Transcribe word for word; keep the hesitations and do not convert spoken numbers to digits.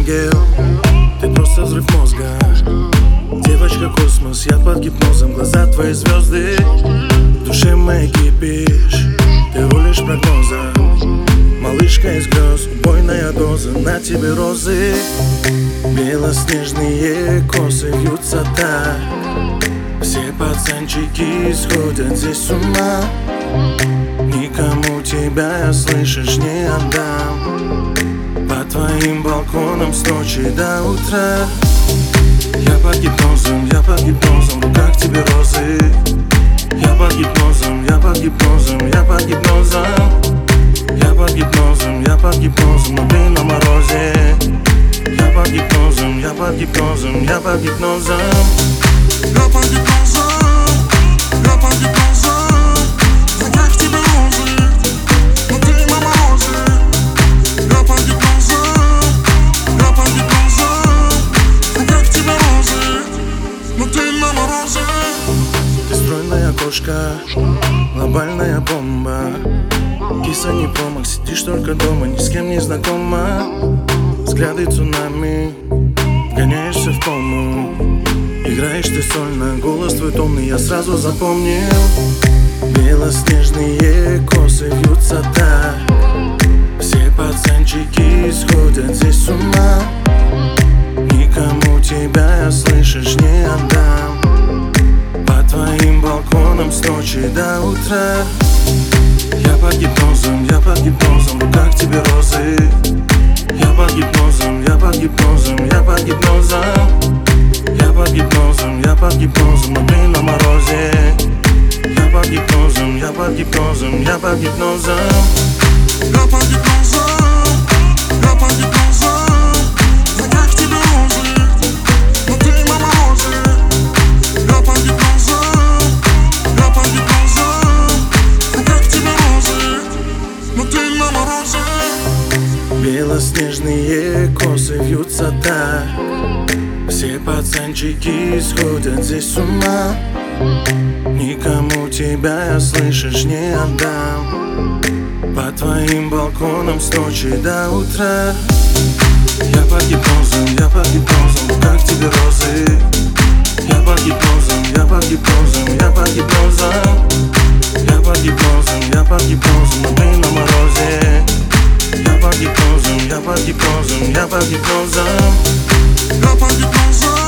ангел, ты просто взрыв мозга. Девочка космос, я под гипнозом, глаза твои звезды. В душе моей кипишь, ты рулишь прогнозом. Малышка из грез, убойная доза, на тебе розы. Белоснежные косы вьются так. Все пацанчики сходят здесь с ума. Никому тебя, слышишь, не отдам. По твоим балконам с ночи до утра. Я под гипнозом, я под гипнозом, в руках тебе розы. Я под гипнозом, я под гипнозом, я под гипнозом. Я под гипнозом, я под гипнозом, но ты на морозе. Я под гипнозом, я под гипнозом, я под гипнозом. Я под гипнозом, я под гипнозом, в руках тебе розы, но ты на морозе. Я под гипнозом, я под гипнозом, в руках тебе розы, но ты на морозе. Ты стройная кошка, глобальная бомба. Киса не промах, сидишь только дома, ни с кем не знакома. Взгляды цунами, вгоняешься в кому. Играешь ты сольно, голос твой томный, я сразу запомнил. Белоснежные косы вьются так. Все пацанчики сходят здесь с ума. Никому тебя, слышишь, не отдам. По твоим балконам с ночи до утра. Я под гипнозом, я под гипнозом, в руках тебе розы. Я под гипнозом, я под гипнозом, я под гипнозом. Я под гипнозом, я под гипнозом, но ты на морозе. Я под гипнозом, я под гипнозом, я под гипнозом. Я под гипнозом, я под гипнозом, в руках тебе розы, но ты на морозе. Я под гипнозом, я под гипнозом, в руках тебе розы, но ты на морозе. Белоснежные косы вьются так. Все пацанчики сходят здесь с ума. Никому тебя, слышишь, не отдам. По твоим балконам с ночи до утра. Я под гипнозом, я под гипнозом, в руках тебе розы. Я под гипнозом, я под гипнозом, я под гипнозом. Я под гипнозом, я под гипнозом, но ты на морозе. Я под гипнозом, я под гипнозом, я под гипнозом. Я под гипнозом.